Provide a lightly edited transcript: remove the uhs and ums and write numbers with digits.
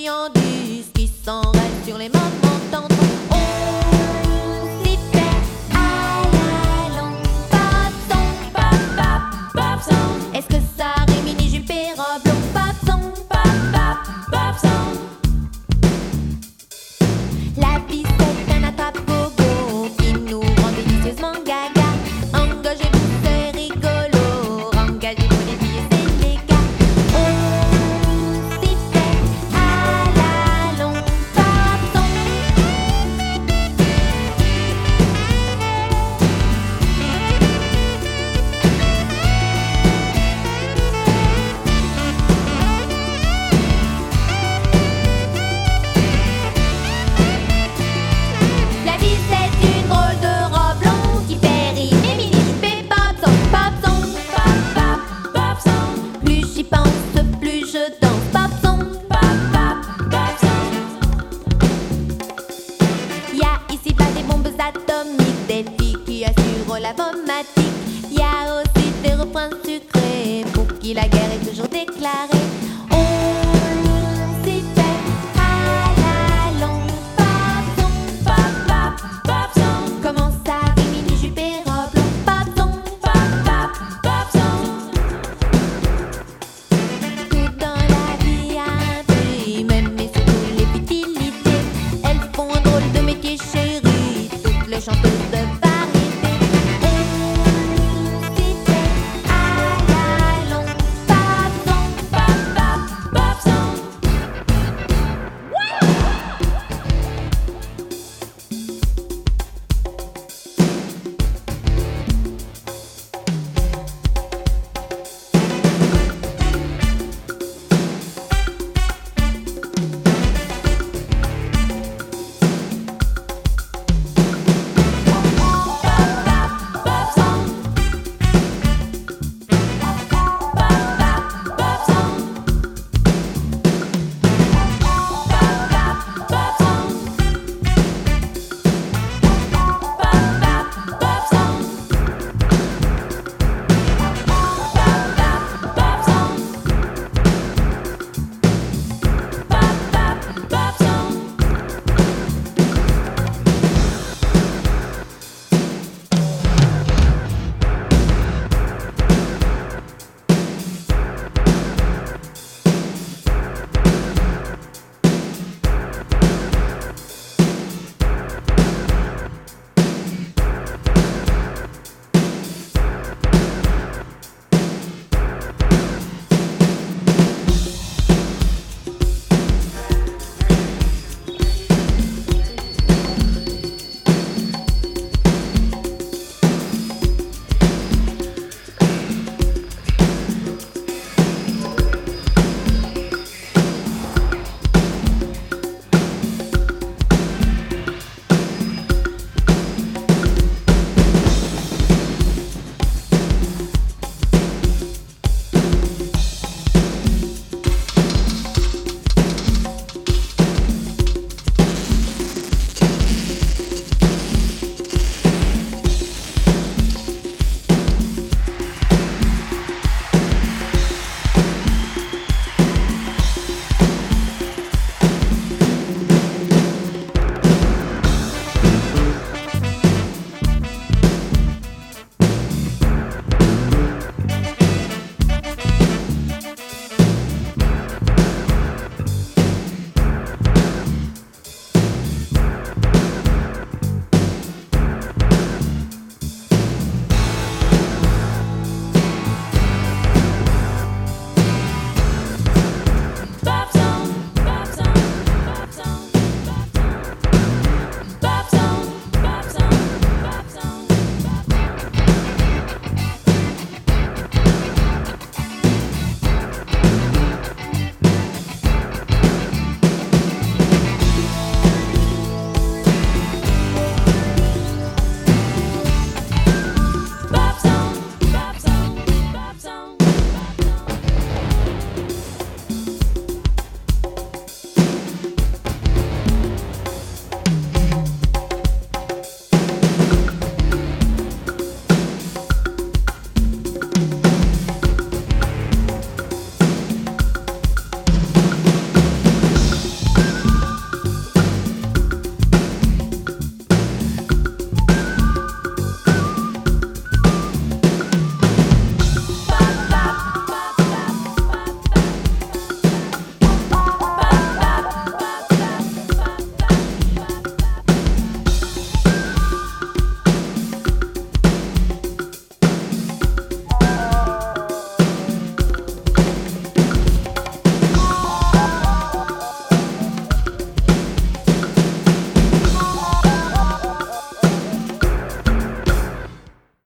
friandises qui s'enraînent sur les moments tendres. On s'y fait à la longue. Pop song, pop pop pop song. Est-ce que ça réunit jupe et robe longue? Pop song, pop pop pop song. La piste est un attrape-gogo qui nous rend délicieusement gaga. Engagez-vous, c'est rigolo. Engagez-vous les filles, c'est les gars. On s'y fait à la longue. Pop song. La vie c'est une drôle de robe longue qui fait rimer mini-jupe et pop song, pop song, pop pop pop song. Plus j'y pense, plus je danse. Pop song, pop pop pop song. Y'a ici pas des bombes atomiques, des filles qui assurent la vomatique. Y'a aussi des refrains sucrés pour qui la guerre est toujours déclarée.